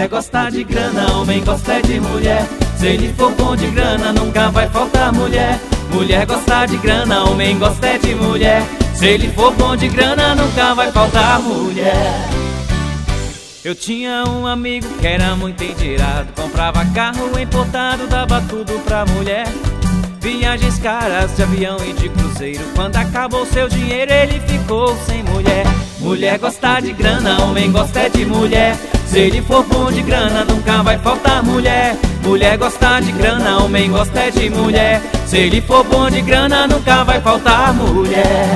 Mulher gosta de grana, homem gosta de mulher. Se ele for bom de grana, nunca vai faltar mulher. Mulher gosta de grana, homem gosta de mulher. Se ele for bom de grana, nunca vai faltar mulher. Eu tinha um amigo que era muito endinheirado, comprava carro importado, dava tudo pra mulher. Viagens caras de avião e de cruzeiro, quando acabou seu dinheiro ele ficou sem mulher. Mulher gosta de grana, homem gosta de mulher. Se ele for bom de grana, nunca vai faltar mulher. Mulher gosta de grana, homem gosta de mulher. Se ele for bom de grana, nunca vai faltar mulher.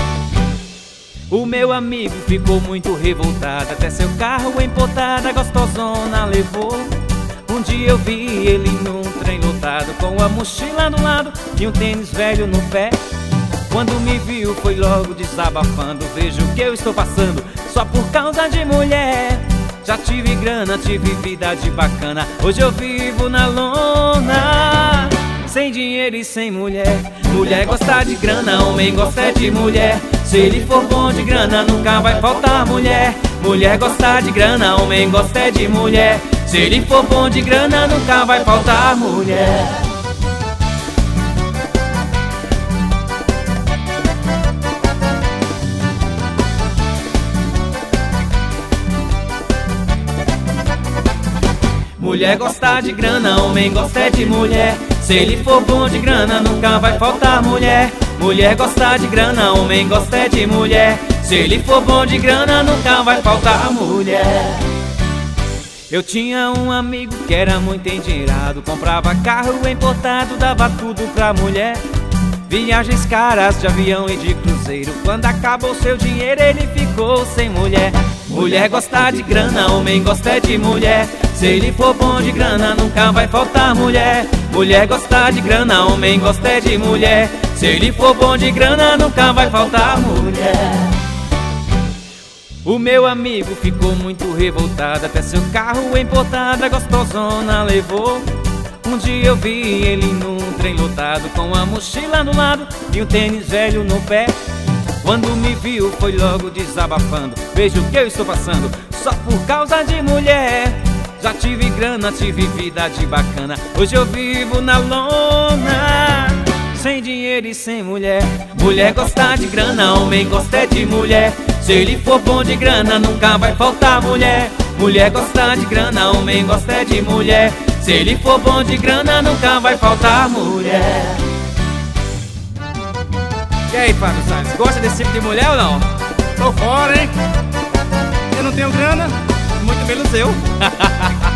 O meu amigo ficou muito revoltado, até seu carro importado a gostosona levou. Um dia eu vi ele num trem lotado, com a mochila do lado e um tênis velho no pé. Quando me viu foi logo desabafando: vejo o que eu estou passando só por causa de mulher. Já tive grana, tive vida de bacana, hoje eu vivo na lona, sem dinheiro e sem mulher. Mulher gosta de grana, homem gosta de mulher. Se ele for bom de grana, nunca vai faltar mulher. Mulher gosta de grana, homem gosta de mulher. Se ele for bom de grana, nunca vai faltar mulher. Mulher gosta de grana, homem gosta de mulher. Se ele for bom de grana, nunca vai faltar mulher. Mulher gosta de grana, homem gosta de mulher. Se ele for bom de grana, nunca vai faltar mulher. Eu tinha um amigo que era muito endinheirado, comprava carro importado, dava tudo pra mulher. Viagens caras de avião e de cruzeiro, quando acabou seu dinheiro ele ficou sem mulher. Mulher gosta de grana, homem gosta de mulher. Se ele for bom de grana, nunca vai faltar mulher. Mulher gosta de grana, homem gosta de mulher. Se ele for bom de grana, nunca vai faltar mulher. O meu amigo ficou muito revoltado, até seu carro importado a gostosona levou. Um dia eu vi ele num trem lotado, com a mochila no lado e um tênis velho no pé. Quando me viu foi logo desabafando: veja o que eu estou passando só por causa de mulher. Já tive grana, tive vida de bacana, hoje eu vivo na lona, sem dinheiro e sem mulher. Mulher gosta de grana, homem gosta de mulher. Se ele for bom de grana, nunca vai faltar mulher. Mulher gosta de grana, homem gosta de mulher. Se ele for bom de grana, nunca vai faltar mulher. E aí, Fábio Salles, gosta desse tipo de mulher ou não? Tô fora, hein? Eu não tenho grana, muito menos eu.